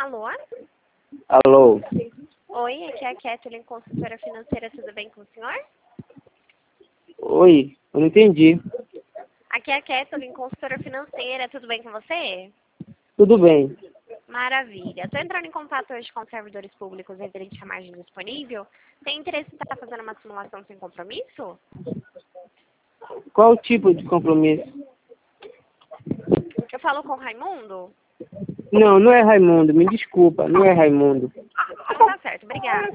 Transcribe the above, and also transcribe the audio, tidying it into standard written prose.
Alô? Alô? Oi, aqui é a Kathleen, consultora financeira, tudo bem com o senhor? Oi, eu não entendi. Aqui é a Kathleen, consultora financeira, tudo bem com você? Tudo bem. Maravilha. Estou entrando em contato hoje com os servidores públicos referente à margem disponível. Tem interesse em estar fazendo uma simulação sem compromisso? Qual o tipo de compromisso? Eu falo com o Raimundo? Não, não é Raimundo, me desculpa, não é Raimundo. Então tá certo, obrigada.